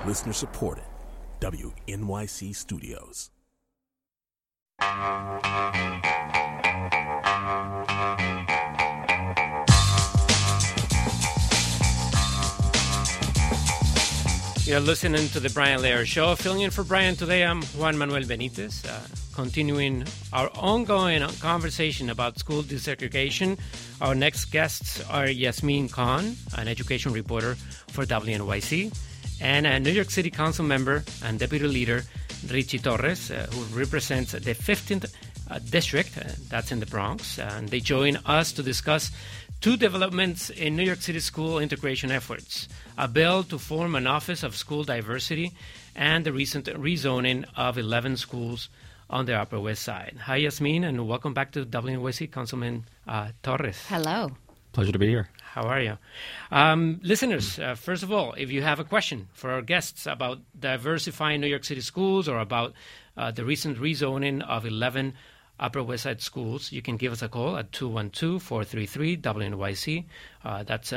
Listener supported. WNYC Studios. You're listening to the Brian Lehrer Show. Filling in for Brian today, I'm Juan Manuel Benitez, continuing our ongoing conversation about school desegregation. Our next guests are Yasmin Khan, an education reporter for WNYC, and a New York City Council member and deputy leader, Richie Torres, who represents the 15th District, that's in the Bronx. And they join us to discuss two developments in New York City school integration efforts, a bill to form an Office of School Diversity and the recent rezoning of 11 schools on the Upper West Side. Hi, Yasmin, and welcome back to WNYC, Councilman Torres. Hello. Pleasure to be here. How are you? Listeners, first of all, if you have a question for our guests about diversifying New York City schools or about the recent rezoning of 11 Upper West Side schools, you can give us a call at 212-433-WNYC. That's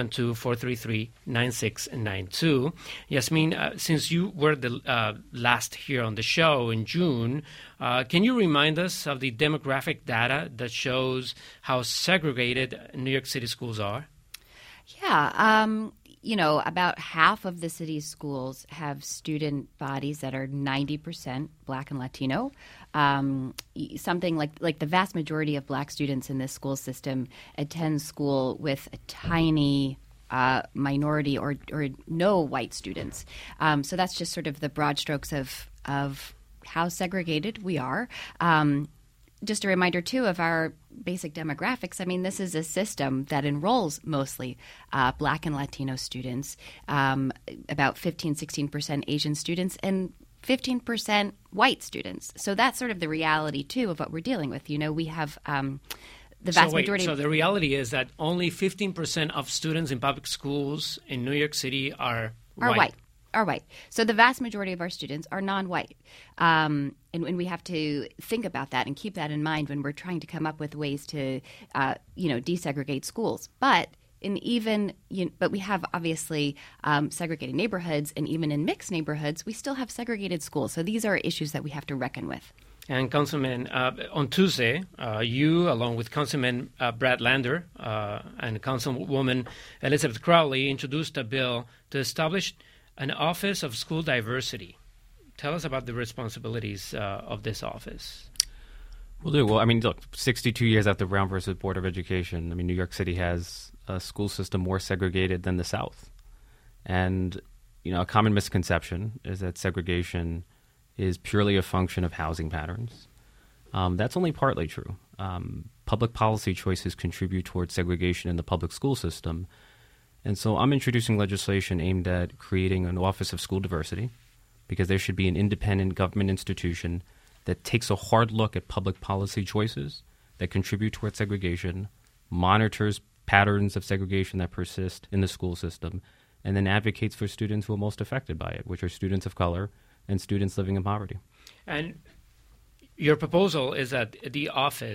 212-433-9692. Yasmin, since you were the last here on the show in June, can you remind us of the demographic data that shows how segregated New York City schools are? Yeah. About half of the city's schools have student bodies that are 90% Black and Latino. Something like the vast majority of Black students in this school system attend school with a tiny minority or no white students. So that's just sort of the broad strokes of how segregated we are. Just a reminder, too, of our basic demographics. I mean, this is a system that enrolls mostly Black and Latino students, about 16% Asian students, and 15% white students. So that's sort of the reality, too, of what we're dealing with. You know, we have the vast majority. So the reality is that only 15% of students in public schools in New York City are white. Are white. So the vast majority of our students are non-white. And we have to think about that and keep that in mind when we're trying to come up with ways to, desegregate schools. But we have obviously segregated neighborhoods, and even in mixed neighborhoods, we still have segregated schools. So these are issues that we have to reckon with. And Councilman, on Tuesday, you, along with Councilman Brad Lander and Councilwoman Elizabeth Crowley, introduced a bill to establish an Office of School Diversity. Tell us about the responsibilities of this office. Will do. Well, I mean, look, 62 years after Brown versus Board of Education, I mean, New York City has a school system more segregated than the South. And, a common misconception is that segregation is purely a function of housing patterns. That's only partly true. Public policy choices contribute towards segregation in the public school system. And so I'm introducing legislation aimed at creating an Office of School Diversity, because there should be an independent government institution that takes a hard look at public policy choices that contribute towards segregation, monitors patterns of segregation that persist in the school system, and then advocates for students who are most affected by it, which are students of color and students living in poverty. And your proposal is that this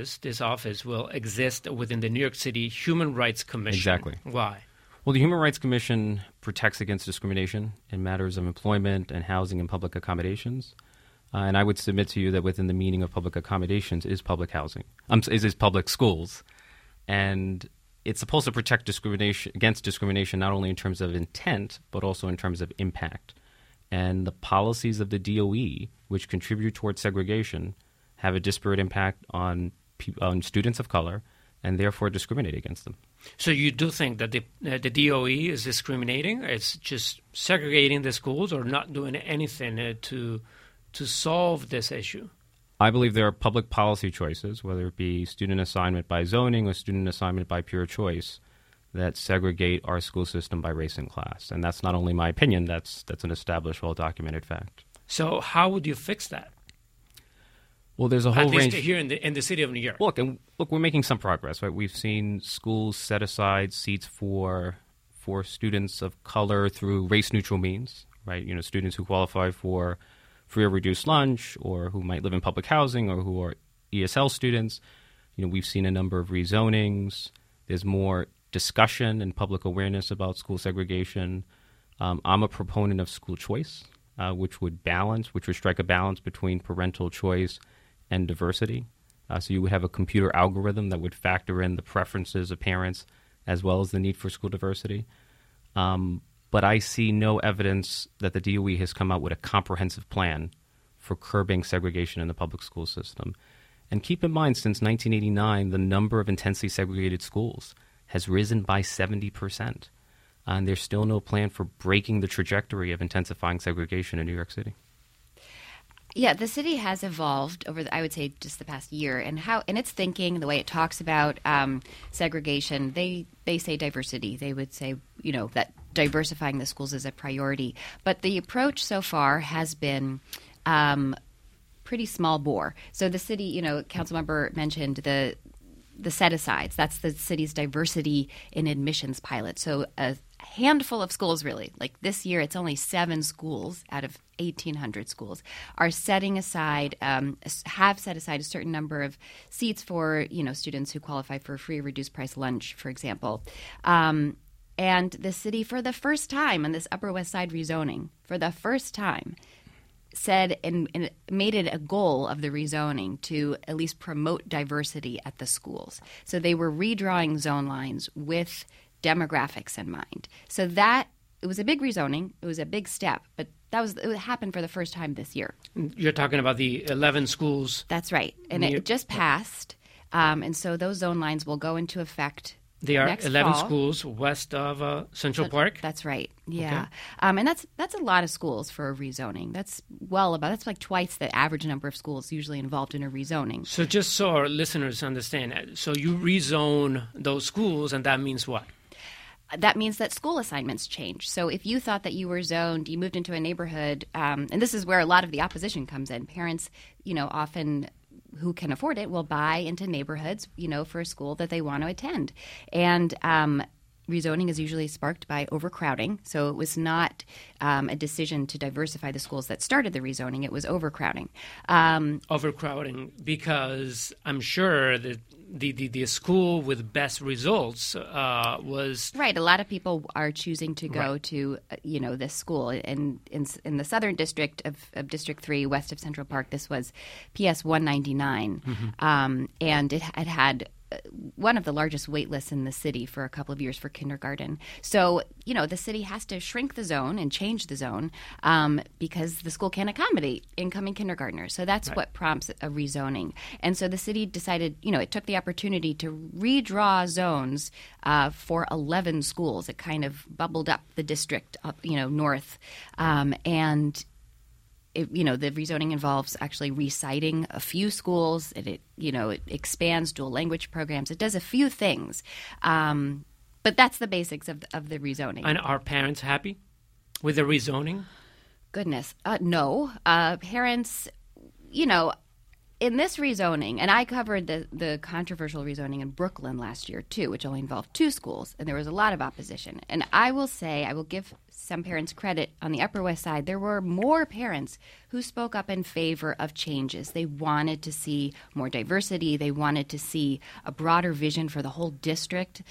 office will exist within the New York City Human Rights Commission. Exactly. Why? Well, the Human Rights Commission protects against discrimination in matters of employment and housing and public accommodations. And I would submit to you that within the meaning of public accommodations is public housing, is public schools. And it's supposed to protect against discrimination not only in terms of intent, but also in terms of impact. And the policies of the DOE, which contribute towards segregation, have a disparate impact on students of color, and therefore discriminate against them. So you do think that the DOE is discriminating? It's just segregating the schools, or not doing anything to solve this issue? I believe there are public policy choices, whether it be student assignment by zoning or student assignment by pure choice, that segregate our school system by race and class. And that's not only my opinion, that's an established, well-documented fact. So how would you fix that? Well, there's a whole range. At least here in the city of New York. Look, we're making some progress, right? We've seen schools set aside seats for students of color through race-neutral means, right? Students who qualify for free or reduced lunch, or who might live in public housing, or who are ESL students. We've seen a number of rezonings. There's more discussion and public awareness about school segregation. I'm a proponent of school choice, which would strike a balance between parental choice and diversity. So you would have a computer algorithm that would factor in the preferences of parents as well as the need for school diversity. But I see no evidence that the DOE has come out with a comprehensive plan for curbing segregation in the public school system. And keep in mind, since 1989, the number of intensely segregated schools has risen by 70%. And there's still no plan for breaking the trajectory of intensifying segregation in New York City. Yeah, the city has evolved over, I would say, just the past year, and its thinking, the way it talks about segregation. They say diversity. They would say, that diversifying the schools is a priority. But the approach so far has been pretty small bore. So the city, Councilmember mentioned the set-asides. That's the city's diversity in admissions pilot. So a handful of schools, really. Like this year, it's only 7 schools out of 1,800 schools are setting aside, have set aside a certain number of seats for, students who qualify for a free or reduced price lunch, for example. And the city, for the first time in this Upper West Side rezoning, for the first time, said and made it a goal of the rezoning to at least promote diversity at the schools. So they were redrawing zone lines with demographics in mind. So it was a big rezoning. It was a big step, but it happened for the first time this year. You're talking about the 11 schools. That's right. And it just passed. And so those zone lines will go into effect. They are next 11 fall. schools west of Central Park? That's right. Yeah. Okay. And that's a lot of schools for a rezoning. That's like twice the average number of schools usually involved in a rezoning. So just so our listeners understand, so you rezone those schools, and that means what? That means that school assignments change. So if you thought that you were zoned, you moved into a neighborhood, and this is where a lot of the opposition comes in. Parents, often who can afford it will buy into neighborhoods, for a school that they want to attend. And rezoning is usually sparked by overcrowding. So it was not a decision to diversify the schools that started the rezoning. It was overcrowding. Overcrowding, because I'm sure that the school with best results was... Right. A lot of people are choosing to go to, this school. And in the southern district of District 3, west of Central Park, this was PS 199. Mm-hmm. And it had one of the largest wait lists in the city for a couple of years for kindergarten. So, the city has to shrink the zone and change the zone because the school can't accommodate incoming kindergartners. So that's what prompts a rezoning. And so the city decided, it took the opportunity to redraw zones for 11 schools. It kind of bubbled up the district up, north. And the rezoning involves actually reciting a few schools. It expands dual language programs. It does a few things. But that's the basics of the rezoning. And are parents happy with the rezoning? Goodness. No. Parents, in this rezoning, and I covered the controversial rezoning in Brooklyn last year, too, which only involved 2 schools, and there was a lot of opposition. And I will give some parents credit on the Upper West Side. There were more parents who spoke up in favor of changes. They wanted to see more diversity. They wanted to see a broader vision for the whole district.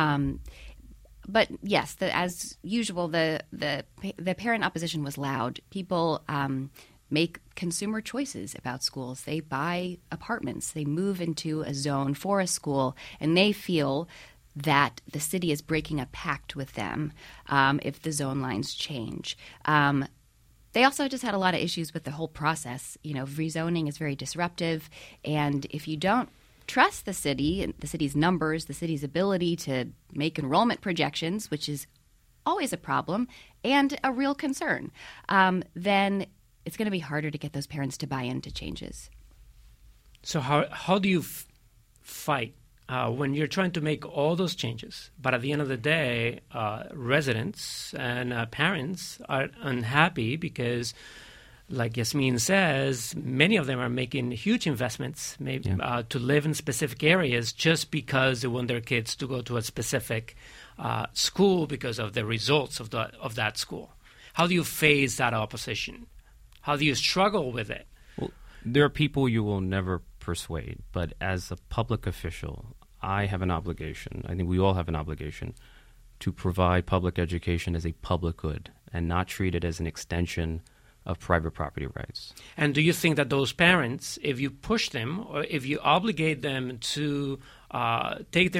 But yes, as usual, the parent opposition was loud. People make consumer choices about schools. They buy apartments. They move into a zone for a school, and they feel that the city is breaking a pact with them if the zone lines change. They also just had a lot of issues with the whole process. Rezoning is very disruptive, and if you don't trust the city, the city's numbers, the city's ability to make enrollment projections, which is always a problem and a real concern, then it's going to be harder to get those parents to buy into changes. So how do you fight when you're trying to make all those changes, but at the end of the day, residents and parents are unhappy because, like Yasmin says, many of them are making huge investments to live in specific areas just because they want their kids to go to a specific school because of the results of that school. How do you face that opposition? How do you struggle with it? Well, there are people you will never persuade, but as a public official, I have an obligation, I think we all have an obligation, to provide public education as a public good and not treat it as an extension of private property rights. And do you think that those parents, if you push them or if you obligate them to take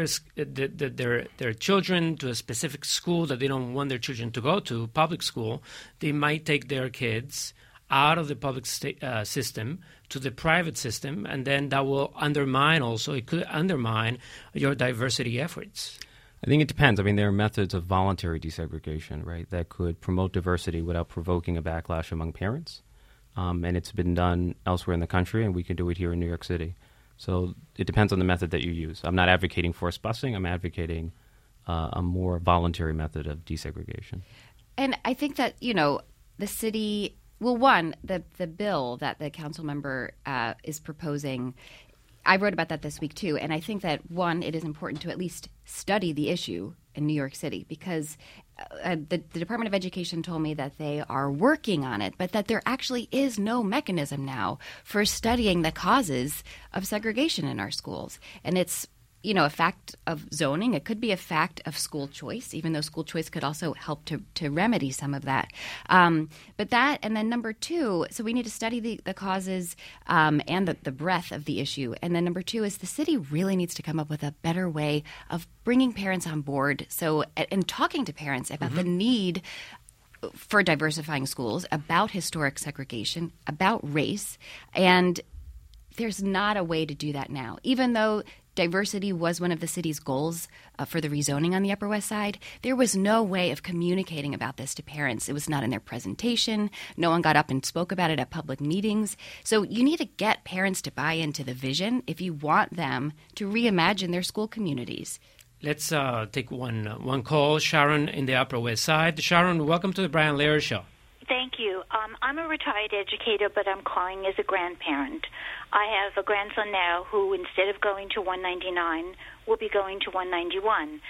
their children to a specific school that they don't want their children to go to, public school, they might take their kids out of the public system to the private system, and then that will it could undermine your diversity efforts? I think it depends. I mean, there are methods of voluntary desegregation, right, that could promote diversity without provoking a backlash among parents. And it's been done elsewhere in the country, and we can do it here in New York City. So it depends on the method that you use. I'm not advocating forced busing. I'm advocating a more voluntary method of desegregation. And I think that, the city, well, one, the bill that the council member is proposing, I wrote about that this week too, and I think that, one, it is important to at least study the issue in New York City because the Department of Education told me that they are working on it, but that there actually is no mechanism now for studying the causes of segregation in our schools. And it's a fact of zoning. It could be a fact of school choice, even though school choice could also help to remedy some of that. But that, and then number two, so we need to study the causes and the breadth of the issue. And then number two is the city really needs to come up with a better way of bringing parents on board. So, and talking to parents about the need for diversifying schools, about historic segregation, about race. And there's not a way to do that now, even though diversity was one of the city's goals for the rezoning on the Upper West Side. There was no way of communicating about this to parents. It was not in their presentation. No one got up and spoke about it at public meetings. So you need to get parents to buy into the vision if you want them to reimagine their school communities. Let's take one call. Sharon in the Upper West Side. Sharon, welcome to the Brian Lehrer Show. Thank you. I'm a retired educator, but I'm calling as a grandparent. I have a grandson now who, instead of going to 199, will be going to 191.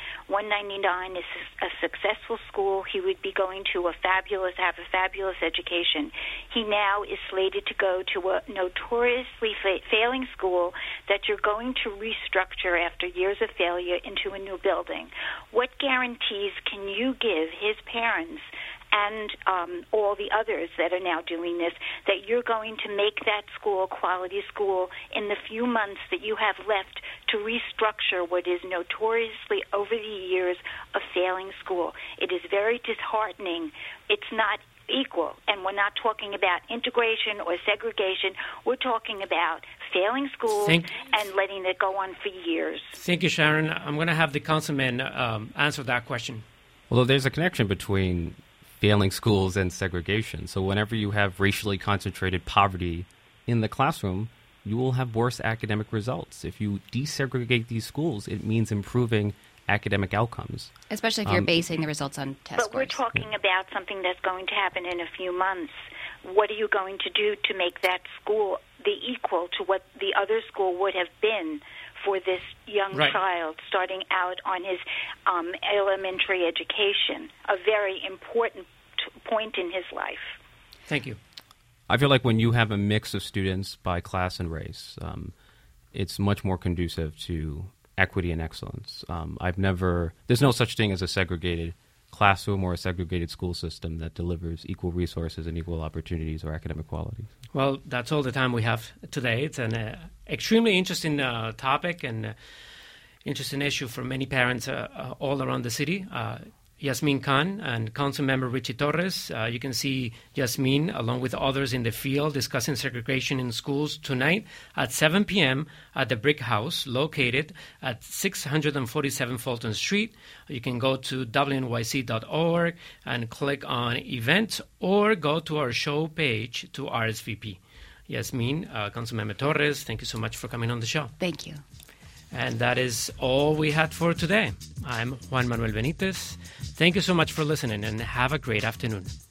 199 is a successful school. He would be going to have a fabulous education. He now is slated to go to a notoriously failing school that you're going to restructure after years of failure into a new building. What guarantees can you give his parents and all the others that are now doing this, that you're going to make that school a quality school in the few months that you have left to restructure what is notoriously, over the years, a failing school? It is very disheartening. It's not equal, and we're not talking about integration or segregation. We're talking about failing schools and letting it go on for years. Thank you, Sharon. I'm going to have the councilman answer that question. Well, there's a connection between failing schools and segregation. So whenever you have racially concentrated poverty in the classroom, you will have worse academic results. If you desegregate these schools, it means improving academic outcomes. Especially if you're basing the results on test scores. But we're talking about something that's going to happen in a few months. What are you going to do to make that school the equal to what the other school would have been for this young child starting out on his elementary education, a very important point in his life? Thank you. I feel like when you have a mix of students by class and race, it's much more conducive to equity and excellence. There's no such thing as a segregated classroom or a segregated school system that delivers equal resources and equal opportunities or academic qualities. Well, that's all the time we have today. It's an extremely interesting topic and interesting issue for many parents all around the city. Yasmin Khan and Councilmember Richie Torres. You can see Yasmin along with others in the field discussing segregation in schools tonight at 7 p.m. at the Brick House located at 647 Fulton Street. You can go to wnyc.org and click on events or go to our show page to RSVP. Yasmin, Councilmember Torres, thank you so much for coming on the show. Thank you. And that is all we had for today. I'm Juan Manuel Benitez. Thank you so much for listening and have a great afternoon.